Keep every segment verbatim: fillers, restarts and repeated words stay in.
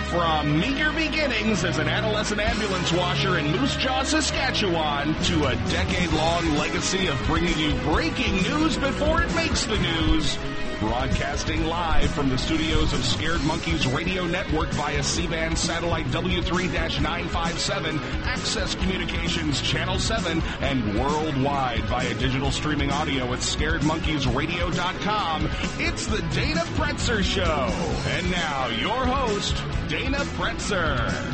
From meager beginnings as an adolescent ambulance washer in Moose Jaw, Saskatchewan, to a decade-long legacy of bringing you breaking news before it makes the news. Broadcasting live from the studios of Scared Monkeys Radio Network via C-band satellite W three nine five seven, Access Communications Channel seven, and worldwide via digital streaming audio at scared monkeys radio dot com. It's the Dana Pretzer Show. And now, your host, Dana Pretzer.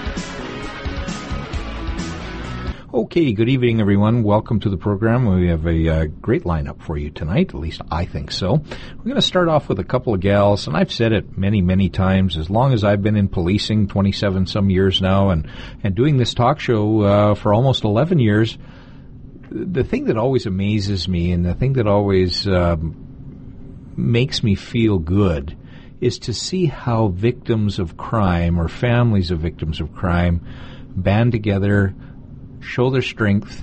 Okay, good evening, everyone. Welcome to the program. We have a uh, great lineup for you tonight, at least I think so. We're going to start off with a couple of gals, and I've said it many, many times, as long as I've been in policing, twenty-seven some years now, and, and doing this talk show uh, for almost eleven years, the thing that always amazes me and the thing that always um, makes me feel good is to see how victims of crime or families of victims of crime band together, show their strength,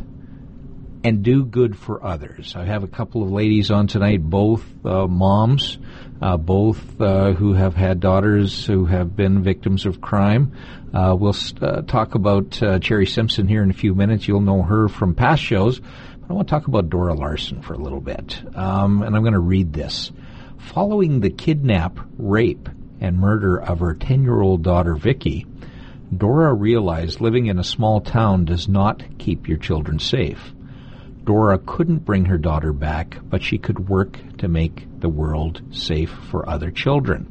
and do good for others. I have a couple of ladies on tonight, both uh, moms, uh, both uh, who have had daughters who have been victims of crime. Uh, we'll uh, talk about uh, Cherry Simpson here in a few minutes. You'll know her from past shows. But I want to talk about Dora Larson for a little bit. Um, and I'm going to read this. Following the kidnap, rape, and murder of her ten-year-old daughter, Vicky, Dora realized living in a small town does not keep your children safe. Dora couldn't bring her daughter back, but she could work to make the world safe for other children.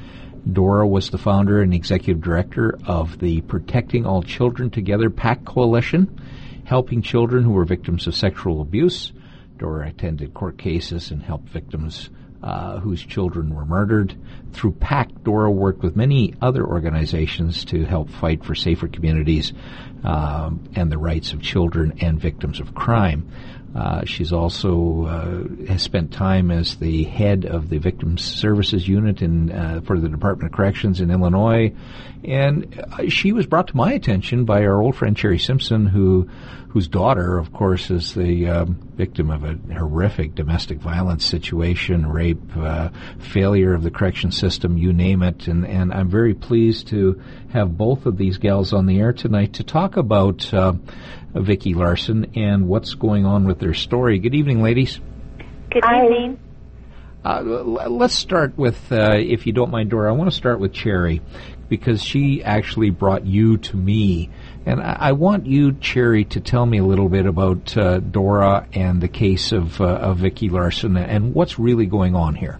Dora was the founder and executive director of the Protecting All Children Together PAC Coalition, helping children who were victims of sexual abuse. Dora attended court cases and helped victims Uh, whose children were murdered. Through PAC, Dora worked with many other organizations to help fight for safer communities um, and the rights of children and victims of crime. Uh, she's also uh, has spent time as the head of the Victims Services Unit in uh, for the Department of Corrections in Illinois, and uh, she was brought to my attention by our old friend Cherry Simpson, who whose daughter, of course, is the um, victim of a horrific domestic violence situation, rape, uh, failure of the correction system, you name it. And, and I'm very pleased to have both of these gals on the air tonight to talk about uh, Vicky Larson and what's going on with their story. Good evening, ladies. Good evening. Uh, let's start with, uh, if you don't mind, Dora, I want to start with Cherry, because she actually brought you to me. And I, I want you, Cherry, to tell me a little bit about uh, Dora and the case of, uh, of Vicky Larson and what's really going on here.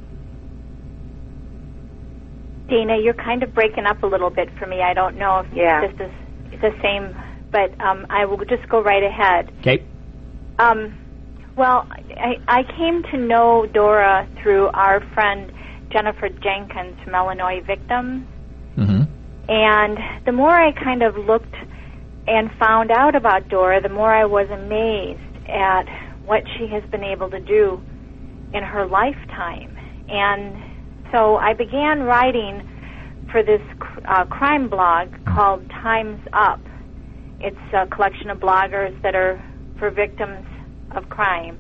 Dana, you're kind of breaking up a little bit for me. I don't know if yeah. this is the same, but um, I will just go right ahead. Okay. Um, well, I, I came to know Dora through our friend Jennifer Jenkins from Illinois Victims. Mm-hmm. And the more I kind of looked and found out about Dora, the more I was amazed at what she has been able to do in her lifetime. And so I began writing for this uh, crime blog called Time's Up. It's a collection of bloggers that are for victims of crime.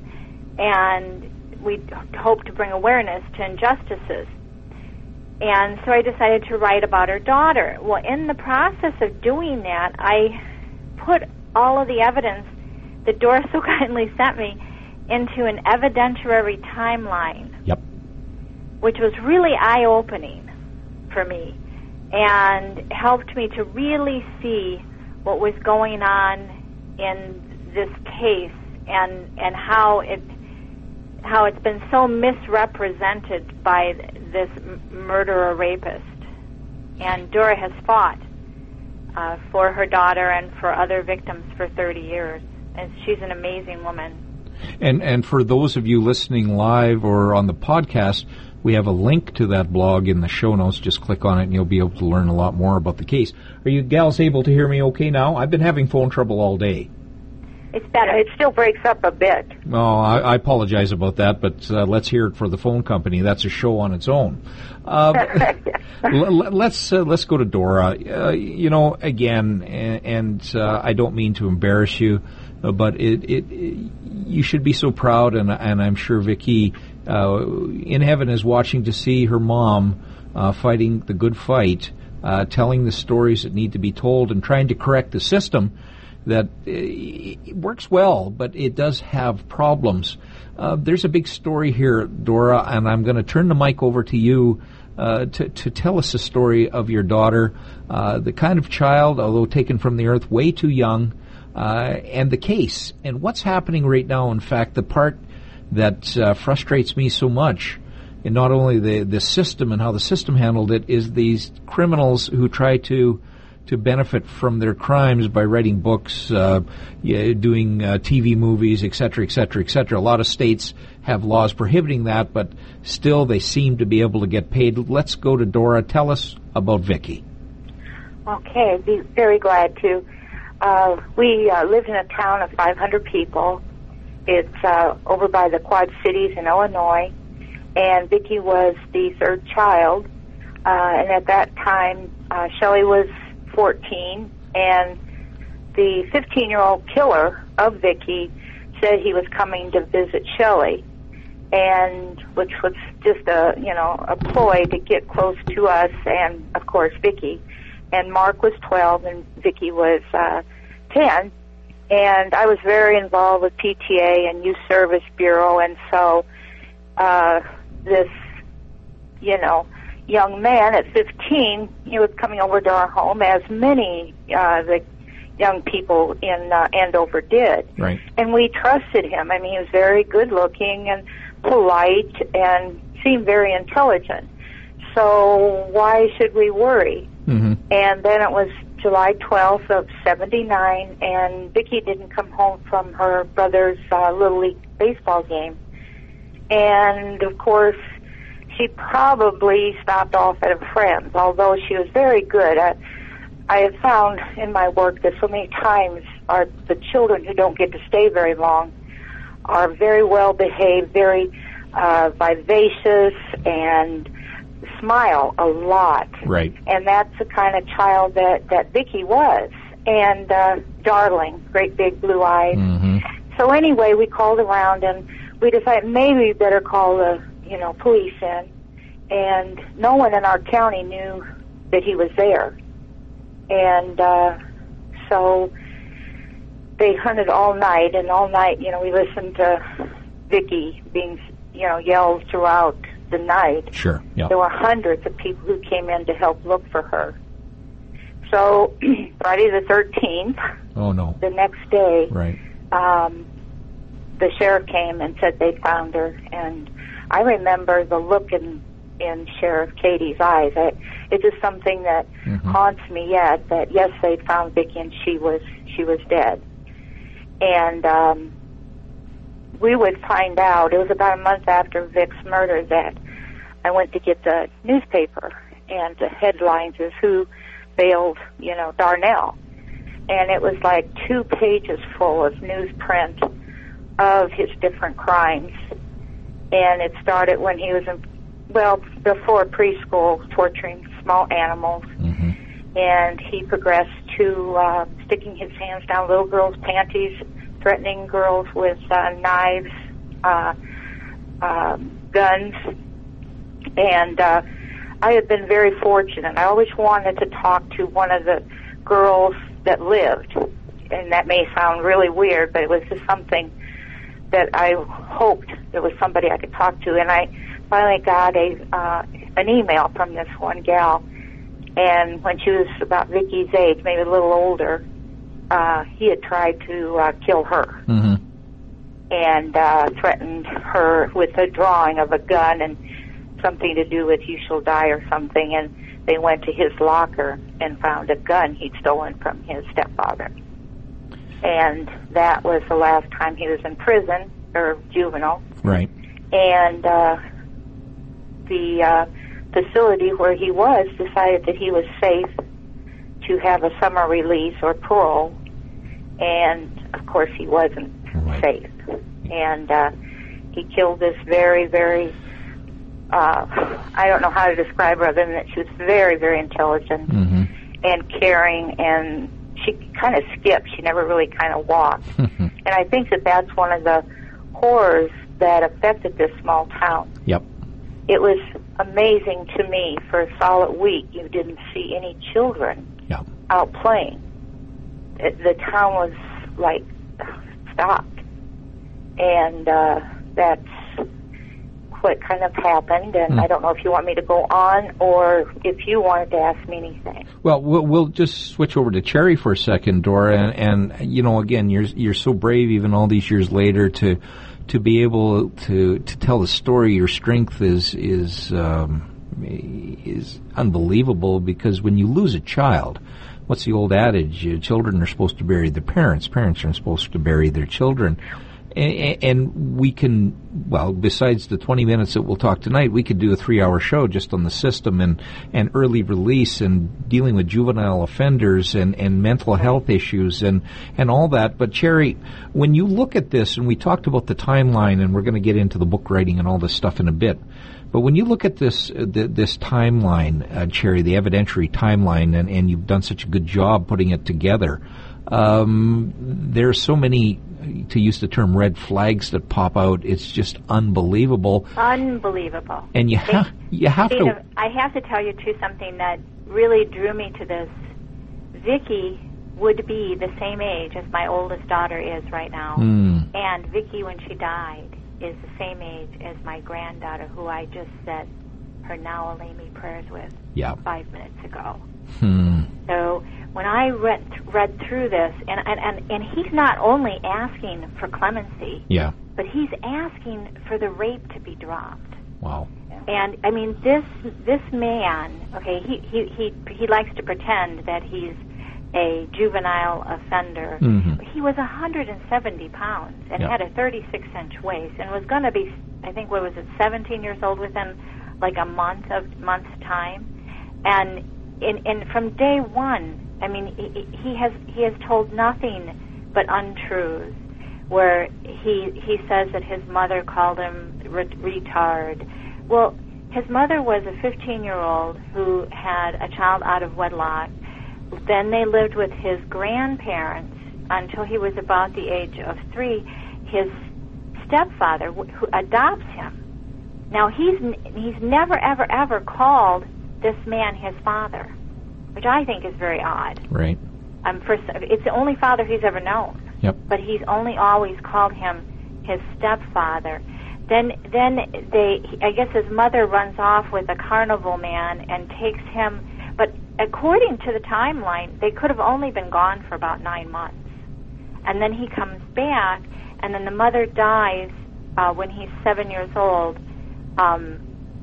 And we hope to bring awareness to injustices. And so I decided to write about her daughter. Well, in the process of doing that, I put all of the evidence that Dora so kindly sent me into an evidentiary timeline. Yep. Which was really eye-opening for me and helped me to really see what was going on in this case and, and how it how it's been so misrepresented by this murderer rapist. And Dora has fought uh, for her daughter and for other victims for thirty years. And she's an amazing woman. And and for those of you listening live or on the podcast, we have a link to that blog in the show notes. Just click on it and you'll be able to learn a lot more about the case. Are you gals able to hear me okay now? I've been having phone trouble all day. It's better. It still breaks up a bit. Oh, I, I apologize about that, but uh, let's hear it for the phone company. That's a show on its own. Uh, l- let's uh, let's go to Dora. Uh, you know, again, and, and uh, I don't mean to embarrass you, uh, but it, it, it you should be so proud, and and I'm sure Vicky uh, in heaven is watching to see her mom uh, fighting the good fight uh, telling the stories that need to be told and trying to correct the system that uh, works well, but it does have problems. Uh, there's a big story here, Dora, and I'm going to turn the mic over to you uh, to, to tell us a story of your daughter, uh, the kind of child, although taken from the earth way too young, uh, and the case, and what's happening right now. In fact, the part that uh, frustrates me so much, and not only the, the system and how the system handled it, is these criminals who try to to benefit from their crimes by writing books, uh, yeah, doing uh, T V movies, et cetera, et cetera, et cetera. A lot of states have laws prohibiting that, but still they seem to be able to get paid. Let's go to Dora. Tell us about Vicky. Okay, I'd be very glad to. Uh, we uh, lived in a town of five hundred people. It's uh, over by the Quad Cities in Illinois, and Vicky was the third child. Uh, and at that time, uh, Shelley was fourteen, and the fifteen-year-old killer of Vicky said he was coming to visit Shelley, and which was just a you know a ploy to get close to us and of course Vicky. And Mark was twelve, and Vicky was uh, ten, and I was very involved with P T A and Youth Service Bureau, and so uh, this you know. young man at fifteen, he was coming over to our home, as many uh, the young people in uh, Andover did. Right. And we trusted him. I mean, he was very good-looking and polite and seemed very intelligent. So why should we worry? Mm-hmm. And then it was July twelfth of seventy-nine, and Vicki didn't come home from her brother's uh, Little League baseball game. And, of course, she probably stopped off at a friend's, although she was very good. I, I have found in my work that so many times are the children who don't get to stay very long are very well behaved, very uh, vivacious, and smile a lot. Right. And that's the kind of child that, that Vicky was. And uh, darling, great big blue eyes. Mm-hmm. So anyway, we called around and we decided maybe we better call the you know, police in, and no one in our county knew that he was there. And uh, so they hunted all night, and all night, you know, we listened to Vicky being, you know, yelled throughout the night. Sure, yeah. There were hundreds of people who came in to help look for her. So Friday the thirteenth, oh no, the next day, right. um, the sheriff came and said they found her, and I remember the look in, in Sheriff Katie's eyes. I, it's just something that mm-hmm. haunts me yet, that yes, they found Vicky and she was she was dead. And um, we would find out, it was about a month after Vic's murder, that I went to get the newspaper, and the headlines is who bailed, you know, Darnell. And it was like two pages full of newsprint of his different crimes. And it started when he was in, well, before preschool, torturing small animals. Mm-hmm. And he progressed to uh, sticking his hands down little girls' panties, threatening girls with uh, knives, uh, um, guns. And uh, I have been very fortunate. I always wanted to talk to one of the girls that lived. And that may sound really weird, but it was just something that I hoped there was somebody I could talk to, and I finally got a uh, an email from this one gal, and when she was about Vicky's age, maybe a little older, uh, he had tried to uh, kill her, mm-hmm. and uh, threatened her with a drawing of a gun and something to do with "you shall die" or something, and they went to his locker and found a gun he'd stolen from his stepfather. And that was the last time he was in prison, or juvenile. Right. And uh, the uh, facility where he was decided that he was safe to have a summer release or parole. And, of course, he wasn't right. safe. And uh, he killed this very, very, uh, I don't know how to describe her other than that she was very, very intelligent mm-hmm. and caring, and she kind of skipped. She never really kind of walked. And I think that that's one of the horrors that affected this small town. Yep. It was amazing to me. For a solid week, you didn't see any children Yeah. out playing. It, the town was like stopped, and uh, that's what kind of happened. And Mm. I don't know if you want me to go on or if you wanted to ask me anything. Well, we'll we'll just switch over to Cherry for a second, Dora, and, and you know, again, you're you're so brave, even all these years later, to to be able to to tell the story. Your strength is is um, is unbelievable, because when you lose a child, what's the old adage? Uh, children are supposed to bury their parents. Parents aren't supposed to bury their children. And, and we can, well, besides the twenty minutes that we'll talk tonight, we could do a three-hour show just on the system and, and early release and dealing with juvenile offenders and, and mental health issues and, and all that. But, Cherry, when you look at this, and we talked about the timeline, and we're going to get into the book writing and all this stuff in a bit, but when you look at this uh, th- this timeline, uh, Cherry, the evidentiary timeline, and, and you've done such a good job putting it together, um, there are so many, to use the term, red flags that pop out. It's just unbelievable. Unbelievable. And you have you have Dana, to. I have to tell you too something that really drew me to this. Vicky would be the same age as my oldest daughter is right now, Mm. and Vicky, when she died, is the same age as my granddaughter, who I just said her Now Alemi prayers with Yeah. five minutes ago. Hmm. So when I read read through this, and, and, and, and he's not only asking for clemency, Yeah. but he's asking for the rape to be dropped. Wow. And I mean, this this man, okay, he he he, he likes to pretend that he's a juvenile offender. Mhm. He was one hundred seventy pounds and Yeah. had a thirty-six inch waist, and was going to be, I think, what was it, seventeen years old within like a month of month's time. And in, in from day one, I mean, he, he has he has told nothing but untruths. Where he he says that his mother called him re- retard. Well, his mother was a fifteen-year-old who had a child out of wedlock. Then they lived with his grandparents until he was about the age of three. His stepfather, wh- who adopts him. Now he's n- he's never ever ever called this man his father, which I think is very odd. Right. Um, first, it's the only father he's ever known. Yep. But he's only always called him his stepfather. Then, then they, I guess his mother runs off with a carnival man and takes him. But according to the timeline, they could have only been gone for about nine months. And then he comes back, and then the mother dies uh, when he's seven years old um,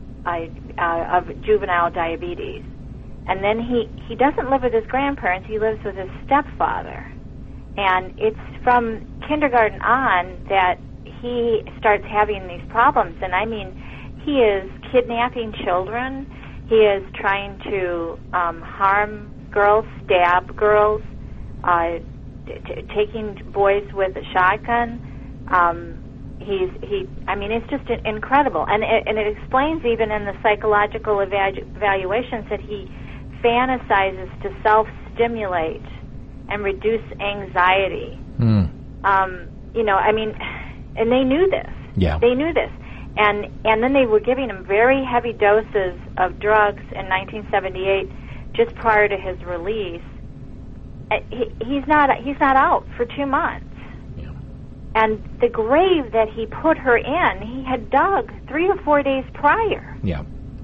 I, uh, of juvenile diabetes. And then he, he doesn't live with his grandparents, he lives with his stepfather. And it's from kindergarten on that he starts having these problems. And I mean, he is kidnapping children, he is trying to um, harm girls, stab girls, uh, t- t- taking boys with a shotgun. Um, he's, he, I mean, it's just incredible. And it, and it explains even in the psychological evalu- evaluations that he fantasizes to self-stimulate and reduce anxiety. Mm. Um, you know, I mean, and they knew this. Yeah. They knew this. And and then they were giving him very heavy doses of drugs in nineteen seventy-eight, just prior to his release. Uh, He, he's not he's not out for two months. Yeah. And the grave that he put her in, he had dug three or four days prior. Yeah.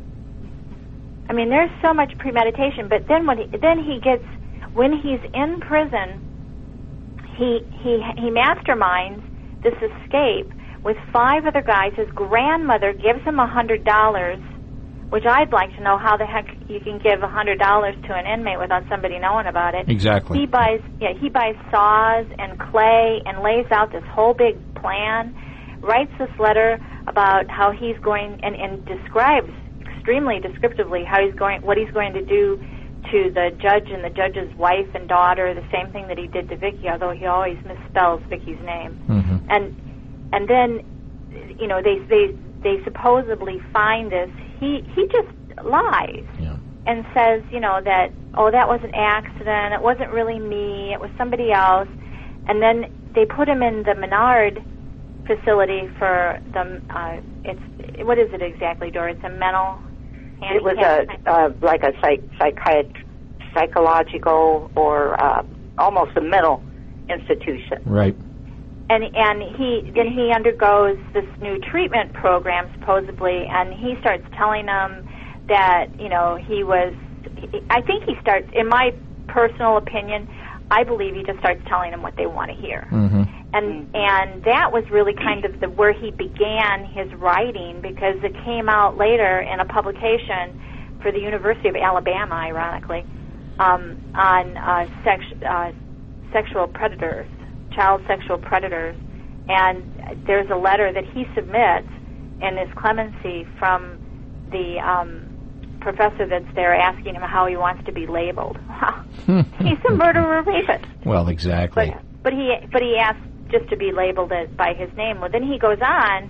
I mean, there's so much premeditation. But then when he, then he gets, when he's in prison, he he he masterminds this escape with five other guys. His grandmother gives him a hundred dollars, which I'd like to know how the heck you can give a hundred dollars to an inmate without somebody knowing about it. Exactly. He buys yeah he buys saws and clay and lays out this whole big plan. Writes this letter about how he's going and, and describes extremely descriptively how he's going, what he's going to do to the judge and the judge's wife and daughter, the same thing that he did to Vicky, although he always misspells Vicky's name. Mm-hmm. And and then, you know, they they they supposedly find this. He he just lies Yeah. and says, you know, that oh that was an accident. It wasn't really me. It was somebody else. And then they put him in the Menard facility for the uh, it's what is it exactly, Dora? It's a mental it was a uh, like a psych, psychiatric, psychological or uh, almost a mental institution. Right. And and he then he undergoes this new treatment program supposedly, and he starts telling them that you know he was. I think he starts. In my personal opinion, I believe he just starts telling them what they want to hear. Mm-hmm. And and that was really kind of the where he began his writing, because it came out later in a publication for the University of Alabama, ironically, um, on uh, sex, uh, sexual predators. Child sexual predators, and there's a letter that he submits in his clemency from the um, professor that's there, asking him how he wants to be labeled. He's a murderer rapist. Well, exactly. But, but he but he asks just to be labeled as, by his name. Well, then he goes on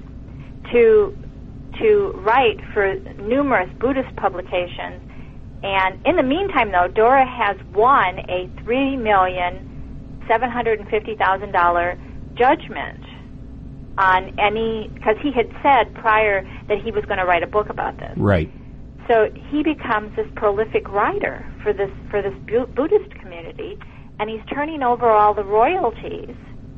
to to write for numerous Buddhist publications, and in the meantime, though, Dora has won a three million. seven hundred fifty thousand dollars judgment on any, because he had said prior that he was going to write a book about this. Right. So he becomes this prolific writer for this for this Bu- Buddhist community, and he's turning over all the royalties,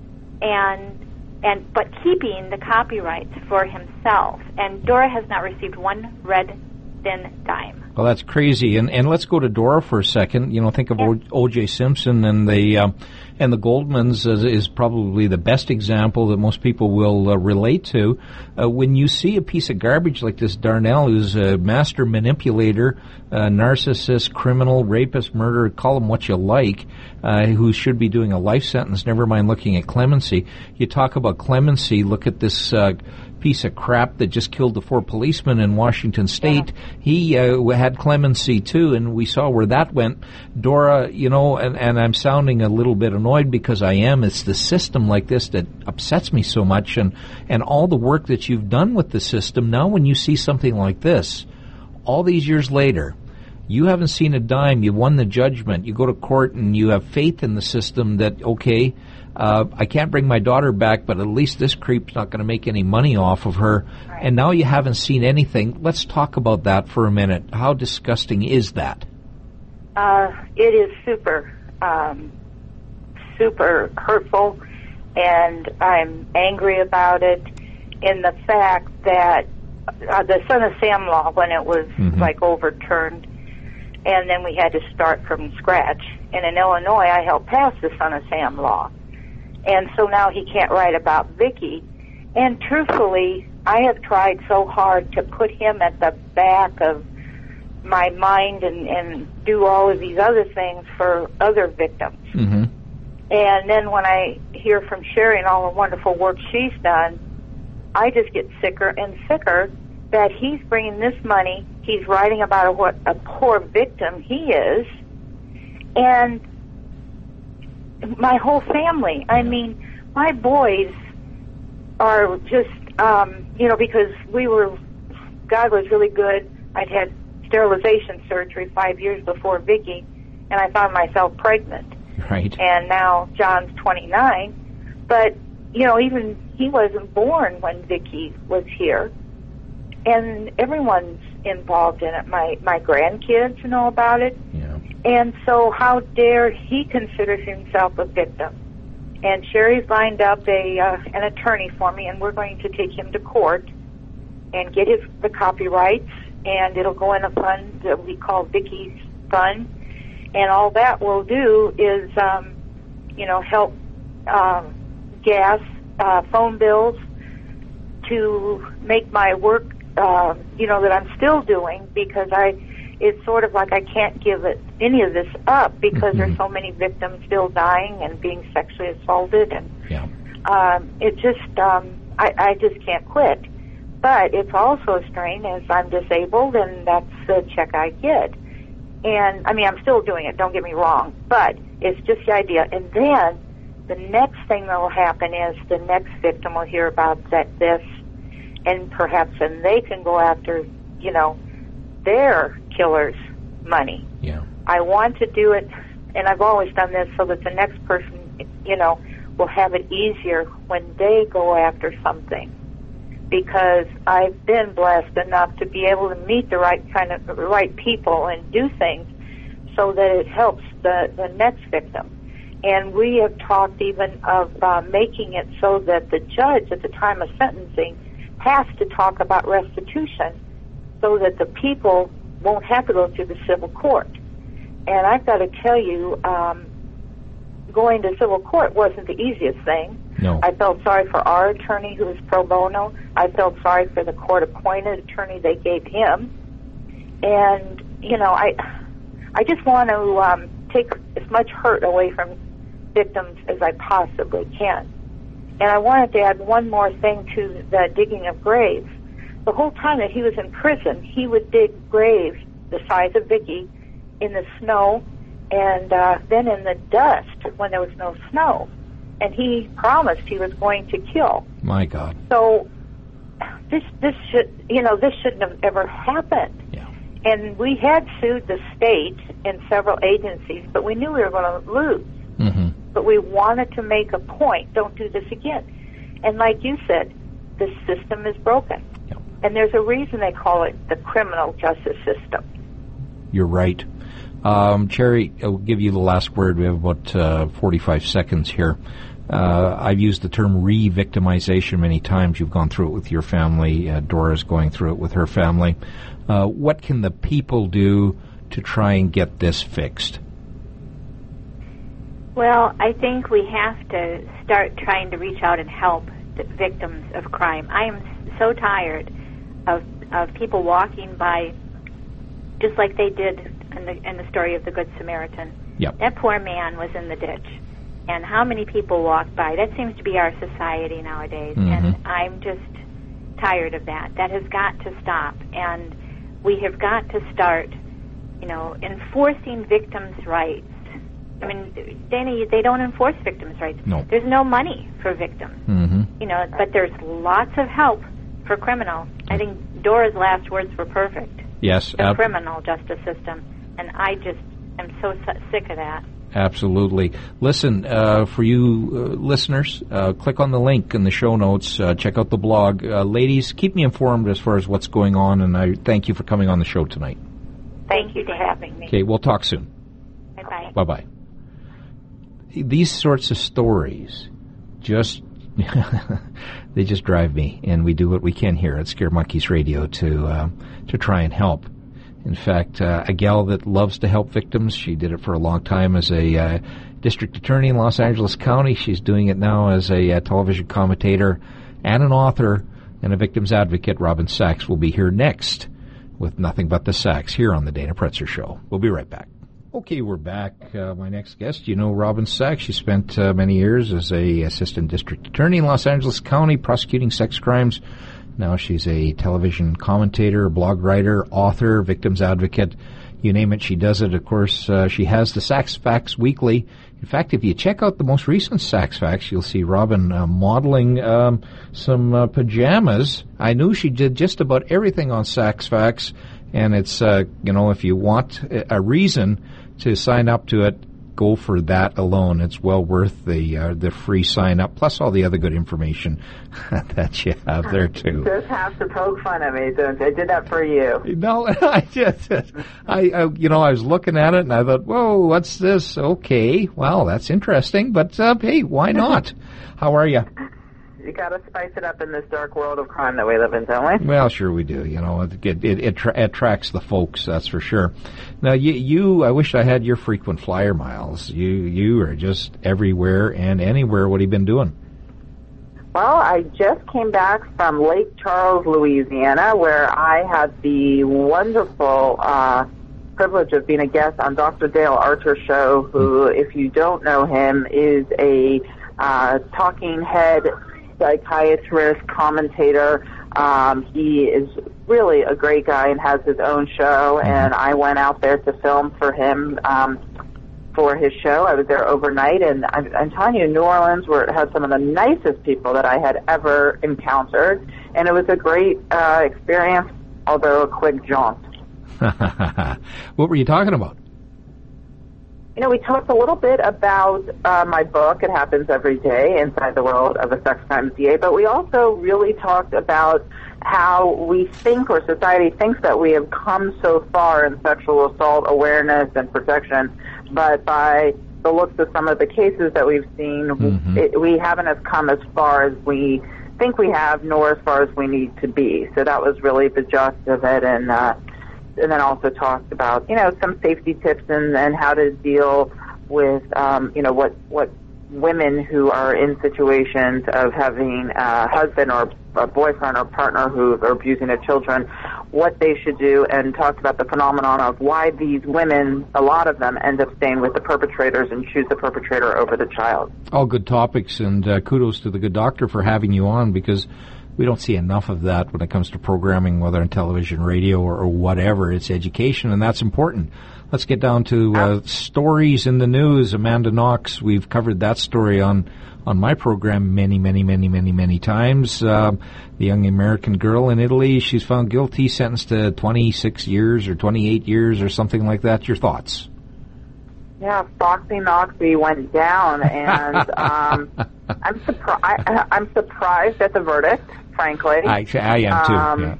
and and but keeping the copyrights for himself. And Dora has not received one red thin dime. Well, that's crazy. And and let's go to Dora for a second. You know, think of yeah. O J Simpson and the uh, and the Goldmans is, is probably the best example that most people will uh, relate to. Uh, when you see a piece of garbage like this, Darnell, who's a master manipulator, uh, narcissist, criminal, rapist, murderer, call him what you like, uh, who should be doing a life sentence, never mind looking at clemency. You talk about clemency, look at this uh, piece of crap that just killed the four policemen in Washington State. Yeah. He uh, had clemency too, and we saw where that went. Dora, you know, and, and I'm sounding a little bit annoyed because I am. It's the system like this that upsets me so much, and, and all the work that you've done with the system. Now when you see something like this, all these years later, you haven't seen a dime, you won the judgment, you go to court and you have faith in the system that, okay, Uh, I can't bring my daughter back, but at least this creep's not going to make any money off of her. Right. And now you haven't seen anything. Let's talk about that for a minute. How disgusting is that? Uh, it is super, um, super hurtful, and I'm angry about it in the fact that uh, the Son of Sam law, when it was mm-hmm. like overturned, and then we had to start from scratch. And in Illinois, I helped pass the Son of Sam law. And so now he can't write about Vicky. And truthfully, I have tried so hard to put him at the back of my mind and, and do all of these other things for other victims. Mm-hmm. And then when I hear from Sherry and all the wonderful work she's done, I just get sicker and sicker that he's bringing this money, he's writing about a, what a poor victim he is, and my whole family. I mean, my boys are just, um, you know, because we were, God was really good. I'd had sterilization surgery five years before Vicky, and I found myself pregnant. Right. And now John's twenty-nine. But, you know, even he wasn't born when Vicky was here. And everyone's involved in it. My, my grandkids know about it. Yeah. And so how dare he considers himself a victim? And Sherry's lined up a uh, an attorney for me, and we're going to take him to court and get his the copyrights, and it'll go in a fund that we call Vicky's Fund. And all that will do is, um, you know, help um, gas, uh, phone bills, to make my work, uh, you know, that I'm still doing, because I, it's sort of like I can't give it any of this up because mm-hmm. there's so many victims still dying and being sexually assaulted, and yeah. um, it just, um, I, I just can't quit. But it's also a strain as I'm disabled, and that's the check I get. And, I mean, I'm still doing it, don't get me wrong, but it's just the idea. And then the next thing that will happen is the next victim will hear about that this, and perhaps then they can go after, you know, their killer's money. Yeah. I want to do it, and I've always done this so that the next person, you know, will have it easier when they go after something. because I've been blessed enough to be able to meet the right kind of the right people and do things so that it helps the, the next victim. And we have talked even of uh, making it so that the judge at the time of sentencing has to talk about restitution so that the people won't have to go through the civil court. And I've got to tell you, um, going to civil court wasn't the easiest thing. No. I felt sorry for our attorney who was pro bono. I felt sorry for the court-appointed attorney they gave him. And, you know, I I just want to um, take as much hurt away from victims as I possibly can. And I wanted to add one more thing to the digging of graves. The whole time that he was in prison, he would dig graves the size of Vicky in the snow and uh, then in the dust when there was no snow. And he promised he was going to kill. My God. So this this should you know this shouldn't have ever happened. Yeah. And we had sued the state and several agencies, but we knew we were going to lose. Mm-hmm. But we wanted to make a point. Don't do this again. And like you said, the system is broken. Yeah. And there's a reason they call it the criminal justice system. You're right. Um, Cherry, I'll give you the last word. We have about uh, forty-five seconds here. Uh, I've used the term re-victimization many times. You've gone through it with your family. Uh, Dora's going through it with her family. Uh, what can the people do to try and get this fixed? Well, I think we have to start trying to reach out and help the victims of crime. I am so tired of of people walking by, just like they did in the in the story of the Good Samaritan. Yep. That poor man was in the ditch, and how many people walk by? That seems to be our society nowadays, Mm-hmm. and I'm just tired of that. That has got to stop, and we have got to start, you know, enforcing victims' rights. I mean, Danny, they don't enforce victims' rights. No. There's no money for victims. Mm-hmm. You know, but there's lots of help for criminals. I think Dora's last words were perfect. Yes. The ab- criminal justice system. And I just am so su- sick of that. Absolutely. Listen, uh, for you uh, listeners, uh, click on the link in the show notes. Uh, check out the blog. Uh, ladies, keep me informed as far as what's going on, and I thank you for coming on the show tonight. Thank you for having me. Okay, we'll talk soon. Bye-bye. Bye-bye. These sorts of stories just, they just drive me, and we do what we can here at Scare Monkeys Radio to uh, to try and help. In fact, uh, a gal that loves to help victims, she did it for a long time as a uh, district attorney in Los Angeles County. She's doing it now as a uh, television commentator and an author and a victim's advocate. Robin Sachs will be here next with Nothing But the Sachs here on the Dana Pretzer Show. We'll be right back. Okay, we're back. Uh, my next guest, you know Robin Sachs. She spent uh, many years as a assistant district attorney in Los Angeles County prosecuting sex crimes. Now she's a television commentator, blog writer, author, victims advocate. You name it, she does it. Of course, uh, she has the Sachs Facts Weekly. In fact, if you check out the most recent Sachs Facts, you'll see Robin uh, modeling um, some uh, pajamas. I knew she did just about everything on Sachs Facts, and it's, uh, you know, if you want a reason to sign up to it, go for that alone. It's well worth the uh, the free sign up, plus all the other good information that you have there too. Just have to poke fun at me, don't you? I did that for you. No, I just, I, I, you know, I was looking at it and I thought, whoa, what's this? Okay, well, that's interesting, but uh, hey, why not? How are you? You got to spice it up in this dark world of crime that we live in, don't we? Well, sure we do. You know, it it, it, it tra- attracts the folks, that's for sure. Now, you, you, I wish I had your frequent flyer miles. You, you are just everywhere and anywhere. What have you been doing? Well, I just came back from Lake Charles, Louisiana, where I had the wonderful uh, privilege of being a guest on Doctor Dale Archer's show, who, if you don't know him, is a uh, talking head psychiatrist, commentator. Um, he is really a great guy and has his own show, and I went out there to film for him um, for his show. I was there overnight, and I'm, I'm telling you, New Orleans were, had some of the nicest people that I had ever encountered, and it was a great uh, experience, although a quick jaunt. What were you talking about? you know, we talked a little bit about uh, my book, It Happens Every Day, Inside the World of a Sex Crimes D A, but we also really talked about how we think, or society thinks, that we have come so far in sexual assault awareness and protection, but by the looks of some of the cases that we've seen, mm-hmm. it, we haven't as come as far as we think we have, nor as far as we need to be. So that was really the gist of it, and uh, and then also talked about, you know, some safety tips and, and how to deal with, um, you know, what what women who are in situations of having a husband or a boyfriend or partner who are abusing their children, what they should do, and talked about the phenomenon of why these women, a lot of them, end up staying with the perpetrators and choose the perpetrator over the child. All good topics, and uh, kudos to the good doctor for having you on, because we don't see enough of that when it comes to programming, whether on television, radio, or, or whatever. It's education, and that's important. Let's get down to uh, stories in the news. Amanda Knox, we've covered that story on, on my program many, many, many, many, many times. Uh, the young American girl in Italy, she's found guilty, sentenced to twenty-six years or twenty-eight years or something like that. Your thoughts? Yeah, Foxy Knoxy went down, and um, I'm, surpri- I, I'm surprised at the verdict, frankly. I, I am too. Um, yeah.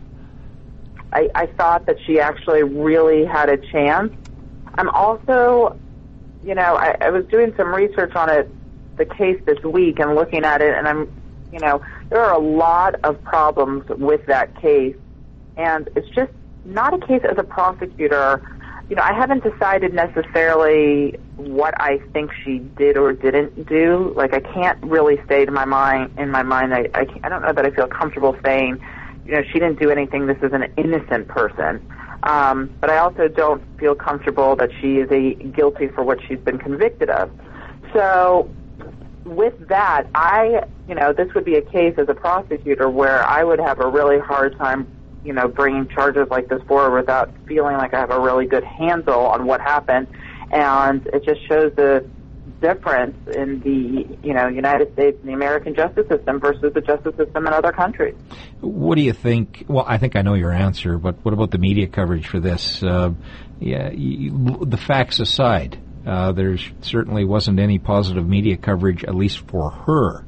I, I thought that she actually really had a chance. I'm also, you know, I, I was doing some research on it, the case this week, and looking at it, and I'm, you know, there are a lot of problems with that case, and it's just not a case as a prosecutor. You know, I haven't decided necessarily what I think she did or didn't do. Like, I can't really say to my mind, in my mind, I, I, I don't know that I feel comfortable saying, you know, she didn't do anything, this is an innocent person. Um, but I also don't feel comfortable that she is a guilty for what she's been convicted of. So with that, I, you know, this would be a case as a prosecutor where I would have a really hard time, you know, bringing charges like this forward without feeling like I have a really good handle on what happened. And it just shows the difference in the, you know, United States and the American justice system versus the justice system in other countries. What do you think? Well, I think I know your answer, but what about the media coverage for this? Uh, yeah, you, the facts aside, uh, there certainly wasn't any positive media coverage, at least for her.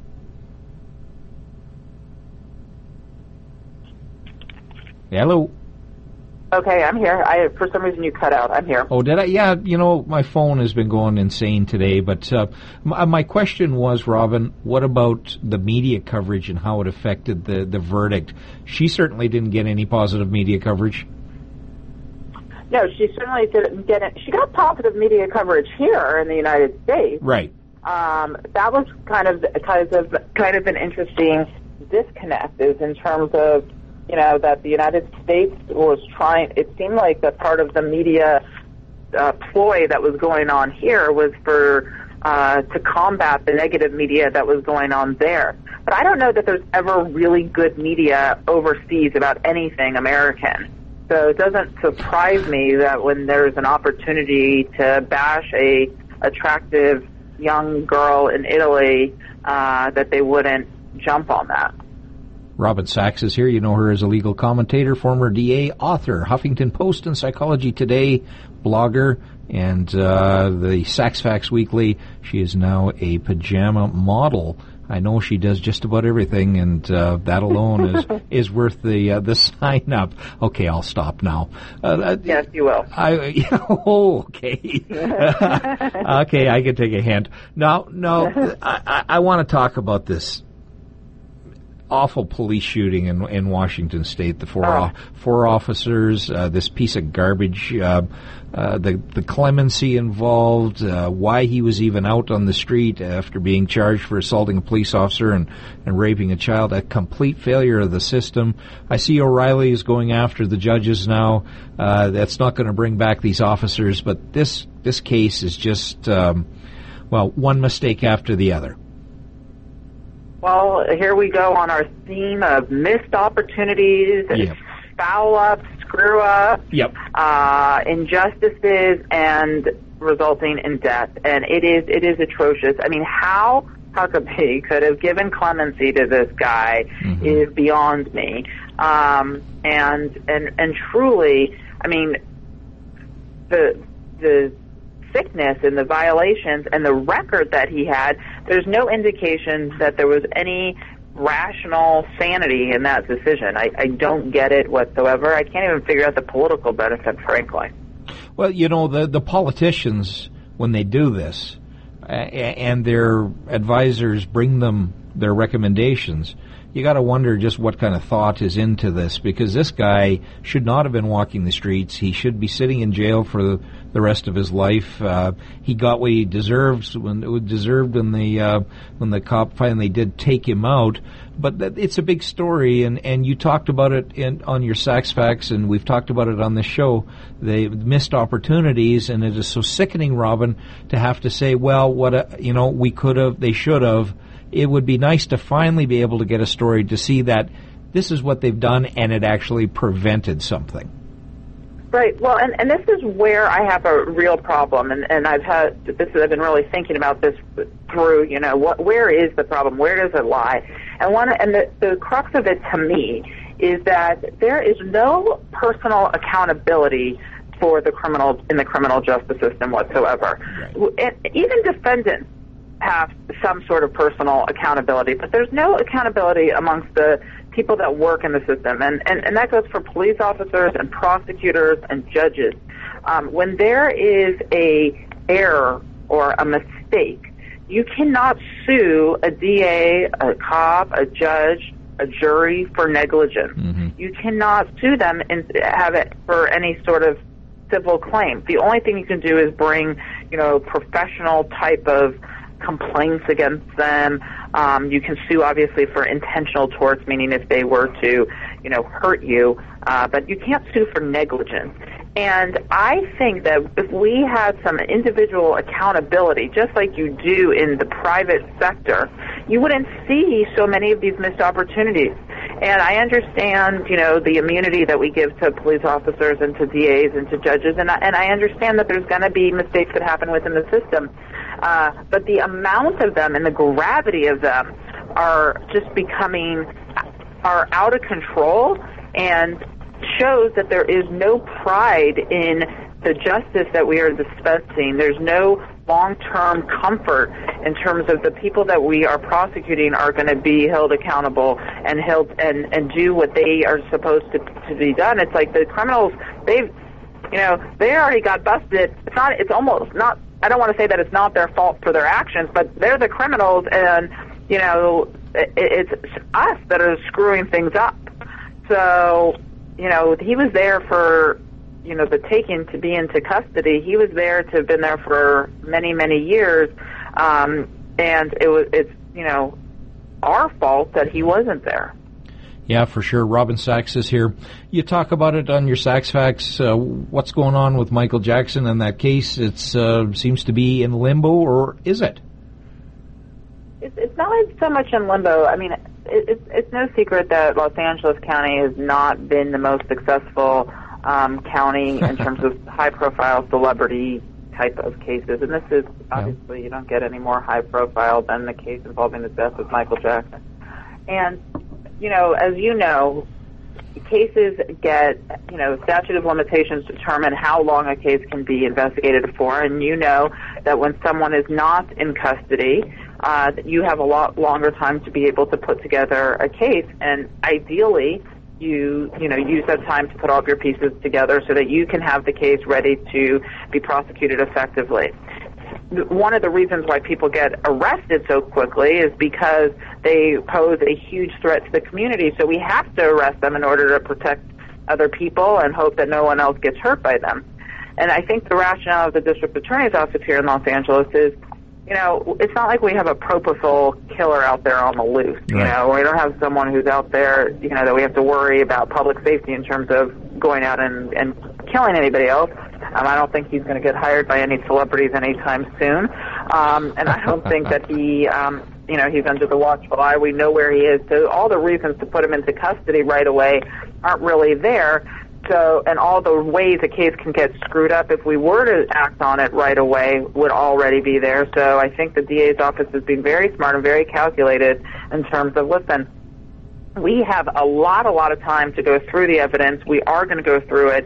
Hello? Okay, I'm here. I, for some reason you cut out. I'm here. Oh, did I? Yeah, you know, my phone has been going insane today, but uh, my, my question was, Robin, what about the media coverage and how it affected the, the verdict? She certainly didn't get any positive media coverage. No, she certainly didn't get it. She got positive media coverage here in the United States. Right. Um, that was kind of, kind of, kind of an interesting disconnect, is in terms of, you know, that the United States was trying, it seemed like that part of the media uh, ploy that was going on here was for, uh, to combat the negative media that was going on there. But I don't know that there's ever really good media overseas about anything American. So it doesn't surprise me that when there's an opportunity to bash a attractive young girl in Italy, uh, that they wouldn't jump on that. Robin Sachs is here. You know her as a legal commentator, former D A, author, Huffington Post and Psychology Today blogger, and uh, the Sachs Facts Weekly. She is now a pajama model. I know she does just about everything, and uh, that alone is is worth the uh, the sign up. Okay, I'll stop now. Uh, yes, you will. I oh, okay. Okay, I can take a hint. No, no, I, I, I want to talk about this awful police shooting in in Washington State. The four oh. four officers, uh, this piece of garbage, uh, uh, the the clemency involved, uh, why he was even out on the street after being charged for assaulting a police officer and and raping a child. A complete failure of the system. I see O'Reilly is going after the judges now. Uh, that's not going to bring back these officers, but this this case is just um, well, one mistake after the other. Well, here we go on our theme of missed opportunities, yep. foul up, screw up, yep. uh, injustices, and resulting in death. And it is it is atrocious. I mean, how Huckabee could have given clemency to this guy mm-hmm. is beyond me. Um, and and and truly, I mean, the the sickness and the violations and the record that he had, there's no indication that there was any rational sanity in that decision. I, I don't get it whatsoever. I can't even figure out the political benefit, frankly. Well, you know, the, the politicians, when they do this, uh, and their advisors bring them their recommendations, you got to wonder just what kind of thought is into this, because this guy should not have been walking the streets. He should be sitting in jail for the, the rest of his life. Uh, he got what he deserves when deserved when the uh, when the cop finally did take him out. But that, it's a big story, and, and you talked about it in, on your Sax Facts, and we've talked about it on this show. They missed opportunities, and it is so sickening, Robin, to have to say, well, what a, you know, we could have, they should have. It would be nice to finally be able to get a story to see that this is what they've done and it actually prevented something. Right. Well, and, and this is where I have a real problem, and, and I've had this. I've been really thinking about this through. You know, what, where is the problem? Where does it lie? And one, and the, the crux of it to me is that there is no personal accountability for the criminal in the criminal justice system whatsoever. Right. And even defendants have some sort of personal accountability, but there's no accountability amongst the people that work in the system, and, and, and that goes for police officers and prosecutors and judges. Um, when there is a error or a mistake, you cannot sue a D A, a cop, a judge, a jury for negligence. Mm-hmm. You cannot sue them and have it for any sort of civil claim. The only thing you can do is bring, you know, professional type of complaints against them. Um, you can sue, obviously, for intentional torts, meaning if they were to, you know, hurt you, uh, but you can't sue for negligence. And I think that if we had some individual accountability, just like you do in the private sector, you wouldn't see so many of these missed opportunities. And I understand, you know, the immunity that we give to police officers and to D As and to judges, and I, and I understand that there's going to be mistakes that happen within the system. Uh, but the amount of them and the gravity of them are just becoming, are out of control, and shows that there is no pride in the justice that we are dispensing. There's no long-term comfort in terms of the people that we are prosecuting are going to be held accountable and held and, and do what they are supposed to, to be done. It's like the criminals, they've, you know, they already got busted. It's not, it's almost not, I don't want to say that it's not their fault for their actions, but they're the criminals, and, you know, it, it's us that are screwing things up. So, you know, he was there for, you know, the taking to be into custody. He was there to have been there for many, many years, um, and it was, it's, you know, our fault that he wasn't there. Yeah, for sure. Robin Sachs is here. You talk about it on your Sax Facts. Uh, what's going on with Michael Jackson in that case? It uh, seems to be in limbo, or is it? It's, it's not so much in limbo. I mean, it, it's, it's no secret that Los Angeles County has not been the most successful um, county in terms of high-profile celebrity type of cases. And this is, obviously, yeah. You don't get any more high-profile than the case involving the death of Michael Jackson. And, you know, as you know, cases get, you know, statute of limitations determine how long a case can be investigated for, and you know that when someone is not in custody, uh, you have a lot longer time to be able to put together a case, and ideally you, you know, use that time to put all of your pieces together so that you can have the case ready to be prosecuted effectively. One of the reasons why people get arrested so quickly is because they pose a huge threat to the community, so we have to arrest them in order to protect other people and hope that no one else gets hurt by them. And I think the rationale of the district attorney's office here in Los Angeles is, you know, it's not like we have a propofol killer out there on the loose. You right. know, we don't have someone who's out there, you know, that we have to worry about public safety in terms of going out and, and killing anybody else. Um, I don't think he's going to get hired by any celebrities anytime soon. Um, and I don't think that he, um, you know, he's under the watchful eye. We know where he is. So all the reasons to put him into custody right away aren't really there. So, and all the ways a case can get screwed up if we were to act on it right away would already be there. So I think the D A's office has been very smart and very calculated in terms of, listen, we have a lot, a lot of time to go through the evidence. We are going to go through it.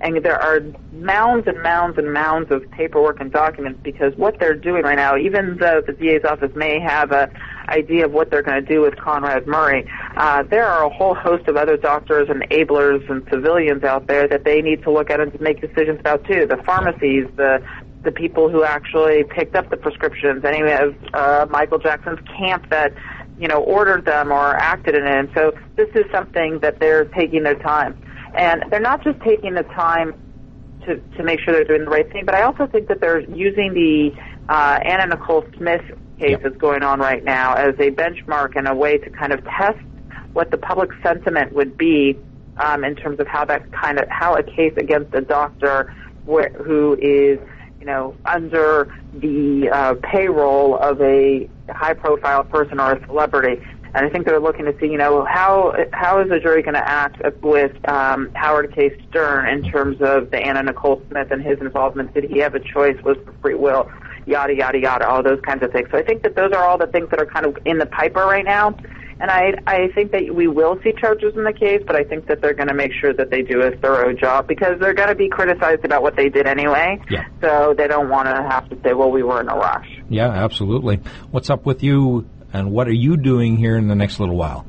And there are mounds and mounds and mounds of paperwork and documents, because what they're doing right now, even though the D A's office may have a idea of what they're going to do with Conrad Murray, uh, there are a whole host of other doctors and enablers and civilians out there that they need to look at and make decisions about too. The pharmacies, the the people who actually picked up the prescriptions, any of uh, Michael Jackson's camp that, you know, ordered them or acted in it. And so this is something that they're taking their time. And they're not just taking the time to, to make sure they're doing the right thing, but I also think that they're using the uh, Anna Nicole Smith case yep. that's going on right now as a benchmark and a way to kind of test what the public sentiment would be um, in terms of how that kind of, how a case against a doctor wh- who is, you know, under the uh, payroll of a high-profile person or a celebrity. And I think they're looking to see, you know, how how is the jury going to act with um, Howard K. Stern in terms of the Anna Nicole Smith and his involvement? Did he have a choice? Was for free will? Yada, yada, yada, all those kinds of things. So I think that those are all the things that are kind of in the piper right now. And I I think that we will see charges in the case, but I think that they're going to make sure that they do a thorough job, because they're going to be criticized about what they did anyway. Yeah. So they don't want to have to say, well, we were in a rush. Yeah, absolutely. What's up with you? And what are you doing here in the next little while?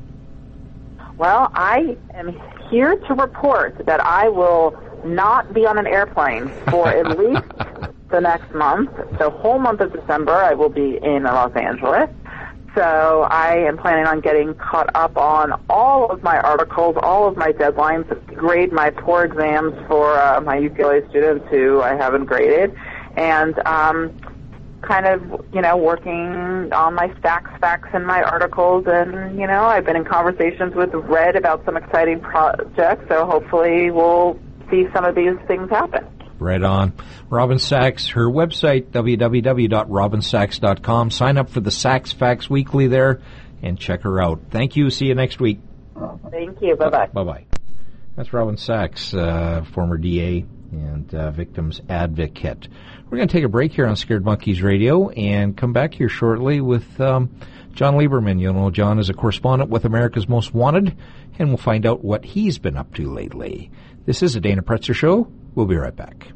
Well, I am here to report that I will not be on an airplane for at least the next month. The whole month of December, I will be in Los Angeles. So I am planning on getting caught up on all of my articles, all of my deadlines, grade my poor exams for uh, my U C L A students who I haven't graded, and um kind of, you know, working on my stacks, facts, and my articles. And, you know, I've been in conversations with Red about some exciting projects, so hopefully we'll see some of these things happen. Right on. Robin Sachs, her website, w w w dot robin sachs dot com. Sign up for the Sachs Facts Weekly there and check her out. Thank you. See you next week. Thank you. Bye-bye. Bye-bye. That's Robin Sachs, uh, former D A and uh, victims advocate. We're going to take a break here on Scared Monkeys Radio and come back here shortly with um, John Lieberman. You know, John is a correspondent with America's Most Wanted, and we'll find out what he's been up to lately. This is the Dana Pretzer Show. We'll be right back.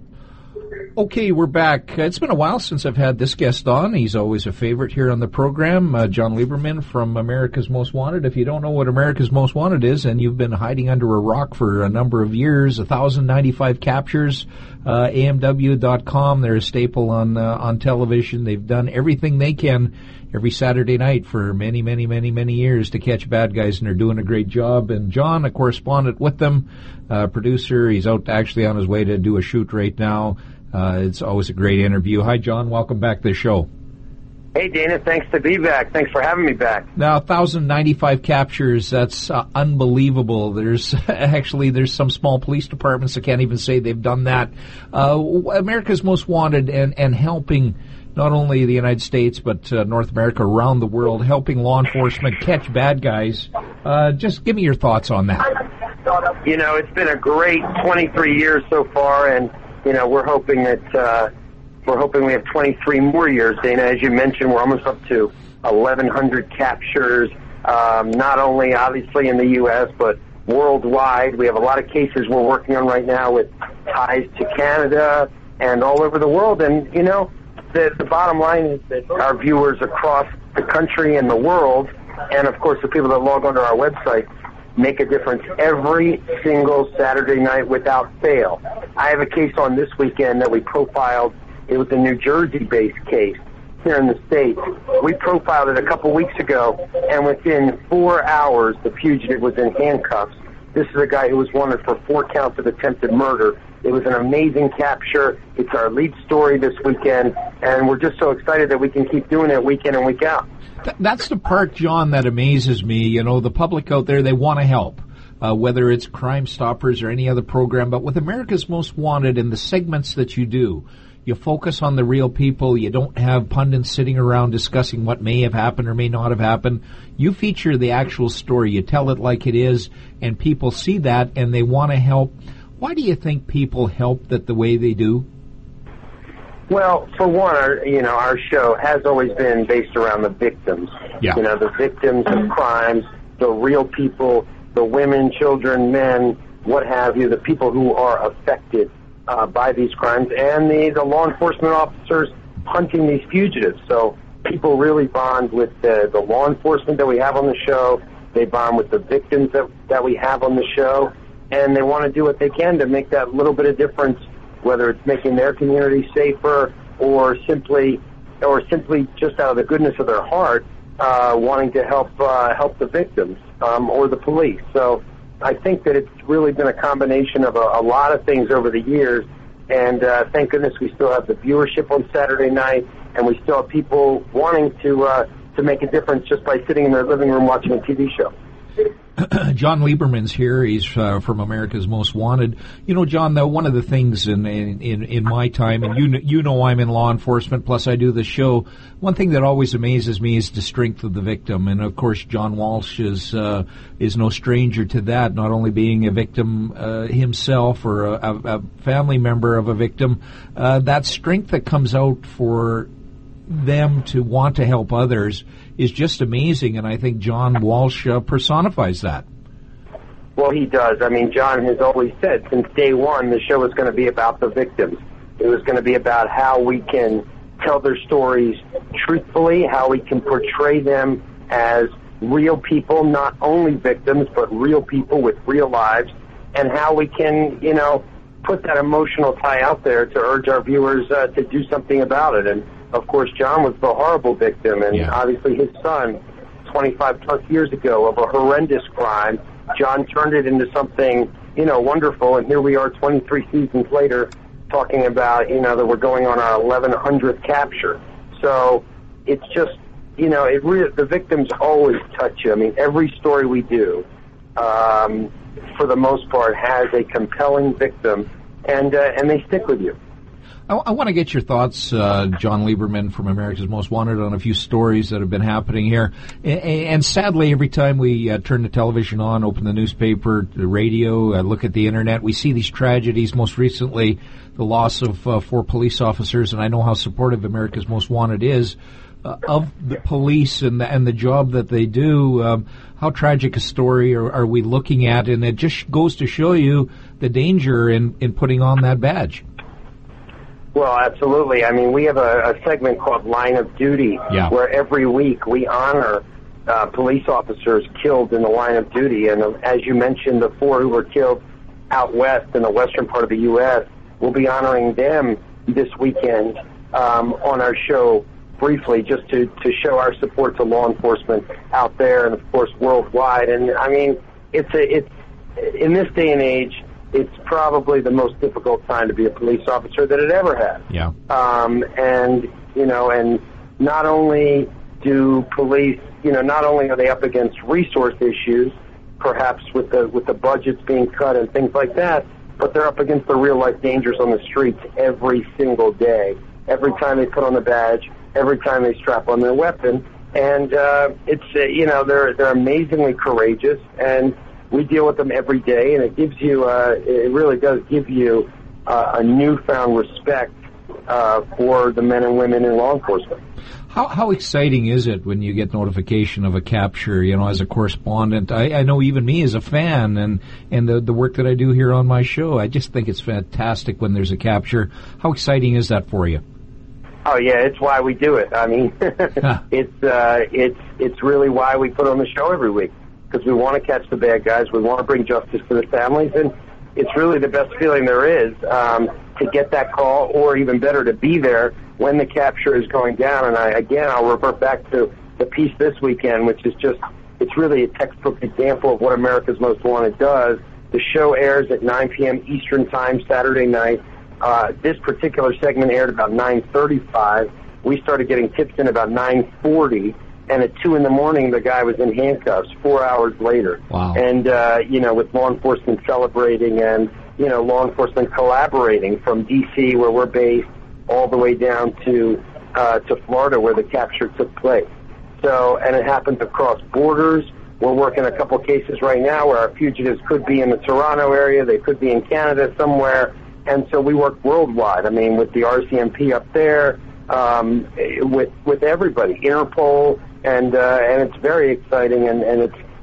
Okay, we're back. It's been a while since I've had this guest on. He's always a favorite here on the program, uh, John Lieberman from America's Most Wanted. If you don't know what America's Most Wanted is, and you've been hiding under a rock for a number of years, one thousand ninety-five captures, uh, A M W dot com, they're a staple on uh, on television. They've done everything they can every Saturday night for many, many, many, many years to catch bad guys, and they're doing a great job. And John, a correspondent with them, uh, producer, he's out actually on his way to do a shoot right now. Uh, it's always a great interview. Hi, John. Welcome back to the show. Hey, Dana. Thanks to be back. Thanks for having me back. Now, one thousand ninety-five captures, that's uh, unbelievable. There's actually, there's some small police departments that can't even say they've done that. Uh, America's Most Wanted and, and helping not only the United States, but uh, North America, around the world, helping law enforcement catch bad guys. Uh, just give me your thoughts on that. You know, it's been a great twenty-three years so far, and you know, we're hoping that uh, we're hoping we have twenty-three more years, Dana. As you mentioned, we're almost up to eleven hundred captures, um, not only obviously in the U S, but worldwide. We have a lot of cases we're working on right now with ties to Canada and all over the world. And, you know, the, the bottom line is that our viewers across the country and the world, and, of course, the people that log onto our website, make a difference every single Saturday night without fail. I have a case on this weekend that we profiled. It was a New Jersey-based case here in the States. We profiled it a couple weeks ago, and within four hours, the fugitive was in handcuffs. This is a guy who was wanted for four counts of attempted murder. It was an amazing capture. It's our lead story this weekend, and we're just so excited that we can keep doing it week in and week out. That's the part, John, that amazes me. You know, the public out there, they want to help, uh, whether it's Crime Stoppers or any other program. But with America's Most Wanted and the segments that you do, you focus on the real people. You don't have pundits sitting around discussing what may have happened or may not have happened. You feature the actual story. You tell it like it is, and people see that, and they want to help. Why do you think people help that the way they do? Well, for one, our, you know, our show has always been based around the victims. Yeah. You know, the victims of crimes, the real people, the women, children, men, what have you, the people who are affected uh, by these crimes, and the, the law enforcement officers hunting these fugitives. So people really bond with the, the law enforcement that we have on the show. They bond with the victims that, that we have on the show, and they want to do what they can to make that little bit of difference, whether it's making their community safer or simply or simply just out of the goodness of their heart, uh, wanting to help uh, help the victims um, or the police. So I think that it's really been a combination of a, a lot of things over the years, and uh, thank goodness we still have the viewership on Saturday night, and we still have people wanting to uh, to make a difference just by sitting in their living room watching a T V show. John Lieberman's here. He's uh, from America's Most Wanted. You know, John, though, one of the things in, in, in my time, and you, you know I'm in law enforcement, plus I do the show, one thing that always amazes me is the strength of the victim. And, of course, John Walsh is uh, is no stranger to that, not only being a victim uh, himself or a, a family member of a victim. Uh, that strength that comes out for them to want to help others is just amazing, and I think John Walsh uh, personifies that. Well, he does. I mean, John has always said since day one the show was going to be about the victims. It was going to be about how we can tell their stories truthfully, how we can portray them as real people, not only victims, but real people with real lives, and how we can, you know, put that emotional tie out there to urge our viewers uh, to do something about it. And of course, John was the horrible victim, and yeah. obviously his son, twenty-five plus years ago, of a horrendous crime. John turned it into something, you know, wonderful, and here we are twenty-three seasons later talking about, you know, that we're going on our eleven hundredth capture. So it's just, you know, it really, the victims always touch you. I mean, every story we do, um, for the most part, has a compelling victim, and uh, and they stick with you. I, I want to get your thoughts, uh, John Lieberman from America's Most Wanted, on a few stories that have been happening here. And, and sadly, every time we uh, turn the television on, open the newspaper, the radio, uh, look at the Internet, we see these tragedies. Most recently, the loss of uh, four police officers, and I know how supportive America's Most Wanted is uh, of the police and the, and the job that they do. Um, how tragic a story are, are we looking at? And it just goes to show you the danger in, in putting on that badge. Well, absolutely. I mean, we have a, a segment called Line of Duty, yeah. where every week we honor uh, police officers killed in the line of duty. And uh, as you mentioned, the four who were killed out west in the western part of the U S, we'll be honoring them this weekend um, on our show briefly, just to, to show our support to law enforcement out there and, of course, worldwide. And, I mean, it's a, it's in this day and age, it's probably the most difficult time to be a police officer that it ever has. Yeah. Um, and, you know, and not only do police, you know, not only are they up against resource issues, perhaps with the with the budgets being cut and things like that, but they're up against the real-life dangers on the streets every single day, every time they put on the badge, every time they strap on their weapon. And uh, it's, uh, you know, they're they're amazingly courageous, and we deal with them every day, and it gives you, uh, it really does give you uh, a newfound respect uh, for the men and women in law enforcement. How how exciting is it when you get notification of a capture, you know, as a correspondent? I, I know even me as a fan and, and the, the work that I do here on my show, I just think it's fantastic when there's a capture. How exciting is that for you? Oh, yeah, it's why we do it. I mean, it's uh, it's it's really why we put on the show every week. Because we want to catch the bad guys, we want to bring justice to the families, and it's really the best feeling there is um, to get that call, or even better, to be there when the capture is going down. And I, again, I'll revert back to the piece this weekend, which is just, it's really a textbook example of what America's Most Wanted does. The show airs at nine p.m. Eastern Time Saturday night. Uh, this particular segment aired about nine thirty-five. We started getting tips in about nine forty. And at two in the morning, the guy was in handcuffs four hours later. Wow. And, uh, you know, with law enforcement celebrating and, you know, law enforcement collaborating from D C, where we're based, all the way down to uh, to Florida, where the capture took place. So, and it happens across borders. We're working a couple cases right now where our fugitives could be in the Toronto area. They could be in Canada somewhere. And so we work worldwide. I mean, with the R C M P up there, um, with with everybody, Interpol. And uh, and it's very exciting, and, and it's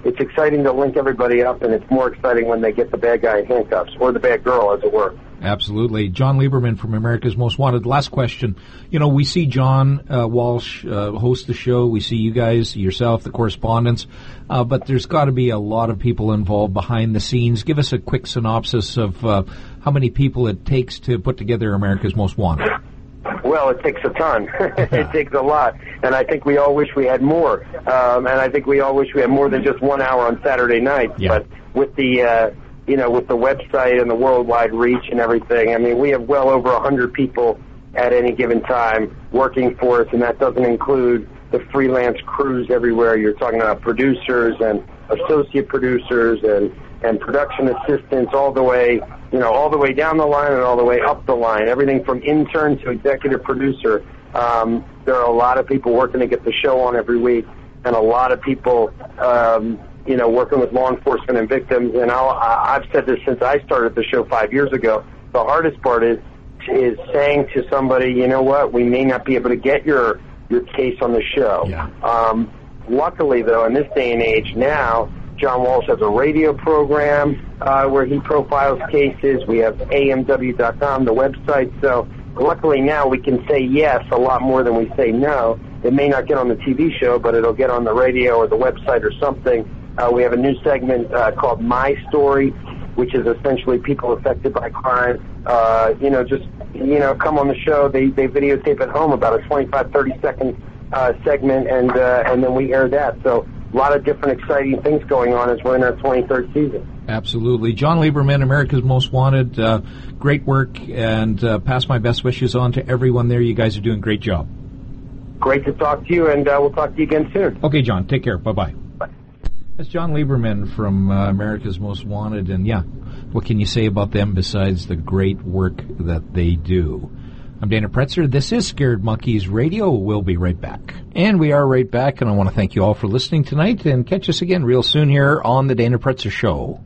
it's exciting to link everybody up, and it's more exciting when they get the bad guy in handcuffs, or the bad girl, as it were. Absolutely. John Lieberman from America's Most Wanted. Last question. You know, we see John uh, Walsh uh, host the show. We see you guys, yourself, the correspondents. Uh, but there's got to be a lot of people involved behind the scenes. Give us a quick synopsis of uh, how many people it takes to put together America's Most Wanted. Well, it takes a ton. It takes a lot. And I think we all wish we had more. Um, and I think we all wish we had more than just one hour on Saturday nights. Yeah. But with the... Uh, you know, with the website and the worldwide reach and everything, I mean, we have well over one hundred people at any given time working for us, and that doesn't include the freelance crews everywhere. You're talking about producers and associate producers and, and production assistants all the way, you know, all the way down the line and all the way up the line, everything from intern to executive producer. Um, there are a lot of people working to get the show on every week, and a lot of people, um, you know, working with law enforcement and victims. And I'll, I've said this since I started the show five years ago. The hardest part is is saying to somebody, you know what, we may not be able to get your your case on the show. Yeah. Um, luckily, though, in this day and age now, John Walsh has a radio program uh, where he profiles cases. We have A M W dot com, the website. So luckily now we can say yes a lot more than we say no. It may not get on the T V show, but it'll get on the radio or the website or something. Uh, we have a new segment uh, called My Story, which is essentially people affected by crime. Uh, you know, just, you know, come on the show. They, they videotape at home about a twenty-five, thirty second uh, segment, and uh, and then we air that. So a lot of different exciting things going on as we're in our twenty-third season. Absolutely. John Lieberman, America's Most Wanted. Uh, great work, and uh, pass my best wishes on to everyone there. You guys are doing a great job. Great to talk to you, and uh, we'll talk to you again soon. Okay, John. Take care. Bye-bye. That's John Lieberman from uh, America's Most Wanted, and yeah, what can you say about them besides the great work that they do? I'm Dana Pretzer. This is Scared Monkeys Radio. We'll be right back. And we are right back, and I want to thank you all for listening tonight, and catch us again real soon here on the Dana Pretzer Show.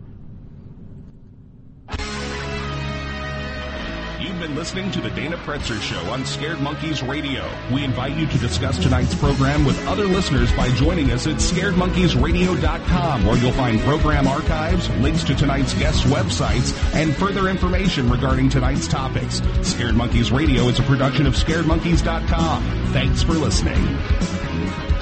Listening to the Dana Pretzer Show on Scared Monkeys Radio. We invite you to discuss tonight's program with other listeners by joining us at scared monkeys radio dot com, where you'll find program archives, links to tonight's guests' websites, and further information regarding tonight's topics. Scared Monkeys Radio is a production of scared monkeys dot com. Thanks for listening.